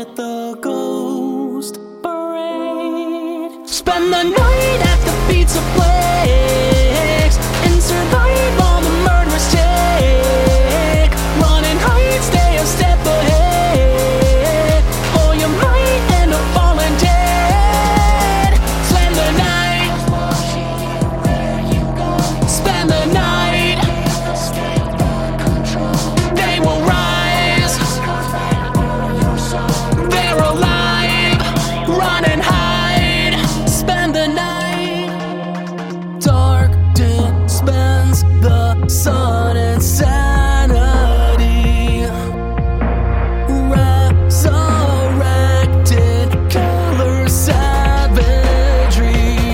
with the ghost parade. Spend the night at the pizza place and survive all the murderous take. Running hide, stay a step ahead, or you might end up falling dead. Spend the night, spend the night. They will rise, they're alive. Run and hide, spend the night. Dark dispense the sun and sanity. Resurrected color savagery.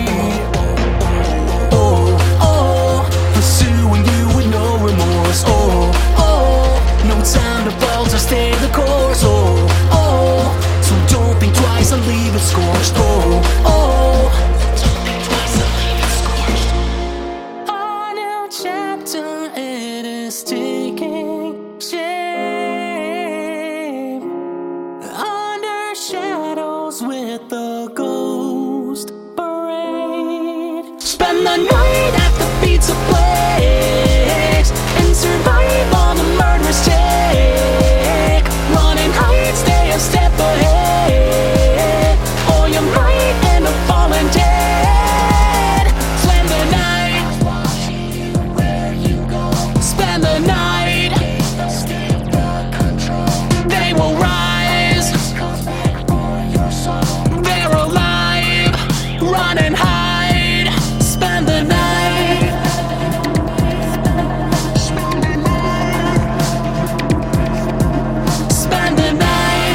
Oh, oh, pursuing you with no remorse. Oh, oh, no time to falter, stay the course. Oh, oh, so don't think twice and leave it scorched. Oh, oh, don't think twice and leave it scorched. A new chapter, it is taking shape under shadows with the ghost parade. Spend the night at the pizza place and survive all the murderous take. Run and hide, stay a step ahead, or you might end up falling dead. Spend the night, spend the night. They will rise, they're alive. Run and hide, spend the night. Spend the night.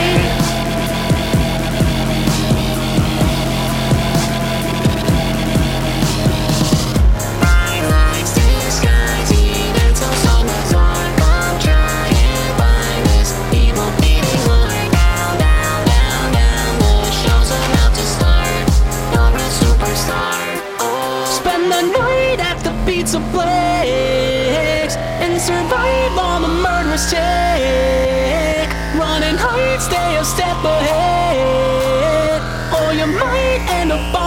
Bright lights disguising until someone's dark. I'm trying to find this evil beating heart. Down, down, down, down. The show's about to start. You're a superstar. Oh. Spend the night at the pizza place and survive all the murderous take. Run and hide, stay a step ahead, or you might end up